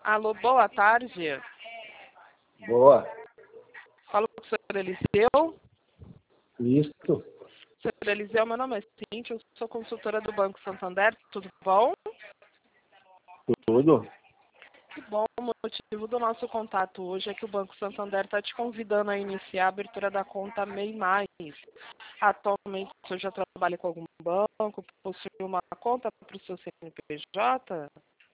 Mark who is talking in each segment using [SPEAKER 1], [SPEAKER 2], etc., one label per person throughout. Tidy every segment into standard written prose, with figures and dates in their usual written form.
[SPEAKER 1] Alô, boa tarde.
[SPEAKER 2] Boa.
[SPEAKER 1] Falo com o senhor Eliseu.
[SPEAKER 2] Isto.
[SPEAKER 1] Senhor Eliseu, meu nome é Cíntia, eu sou consultora do Banco Santander, tudo bom?
[SPEAKER 2] Tudo.
[SPEAKER 1] Que bom, o motivo do nosso contato hoje é que o Banco Santander está te convidando a iniciar a abertura da conta MEI+. Atualmente, o senhor já trabalha com algum banco, possui uma conta para o seu CNPJ?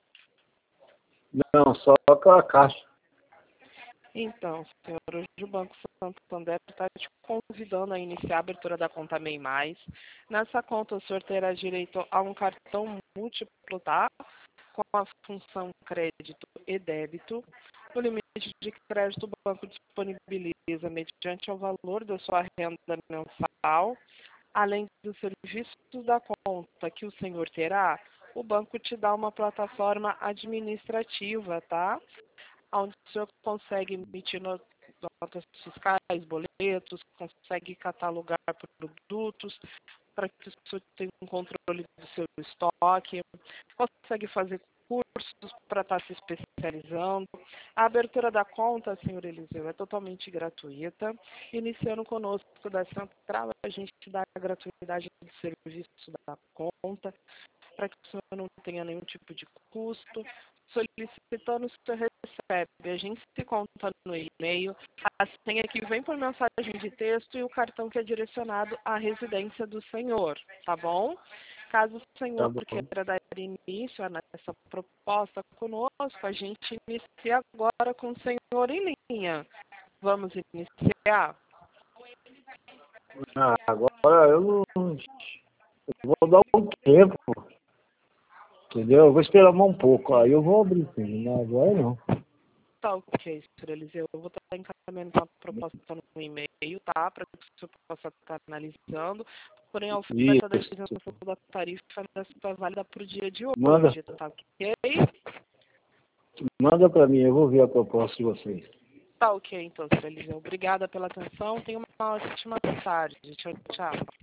[SPEAKER 2] Não, só com a Caixa.
[SPEAKER 1] Então, senhor, hoje o Banco Santander está te convidando a iniciar a abertura da conta MEI+. Nessa conta, o senhor terá direito a um cartão múltiplo, tá? Com a função crédito e débito. O limite de crédito o banco disponibiliza mediante o valor da sua renda mensal. Além dos serviços da conta que o senhor terá, o banco te dá uma plataforma administrativa, tá? Onde o senhor consegue emitir notas fiscais, boletos, consegue catalogar produtos, para que o senhor tenha um controle do seu estoque, consegue fazer cursos para estar se especializando. A abertura da conta, senhor Eliseu, é totalmente gratuita. Iniciando conosco da Central, a gente dá a gratuidade do serviço da conta, para que o senhor não tenha nenhum tipo de custo. Solicitando, o senhor recebe. A gente se conta no e-mail, a senha que vem por mensagem de texto e o cartão que é direcionado à residência do senhor, tá bom? Caso o
[SPEAKER 2] Tá
[SPEAKER 1] senhor
[SPEAKER 2] bom.
[SPEAKER 1] queira dar início nessa proposta conosco, a gente inicia agora com o senhor em linha. Vamos iniciar?
[SPEAKER 2] Agora eu não. Eu vou dar um tempo. Entendeu? Eu vou esperar mais um pouco. Aí eu vou abrir sim, mas agora não.
[SPEAKER 1] Tá ok, senhor Eliseu. Eu vou estar encaminhando uma proposta no e-mail, tá? Para que o senhor possa estar analisando. Porém, a oferta da
[SPEAKER 2] Isso.
[SPEAKER 1] isenção da tarifa está válida para o dia de
[SPEAKER 2] Manda,
[SPEAKER 1] hoje, tá ok?
[SPEAKER 2] manda pra mim, eu vou ver a proposta de vocês.
[SPEAKER 1] Tá ok, então, senhor Eliseu. Obrigada pela atenção. Tenha uma ótima tarde. Tchau, tchau.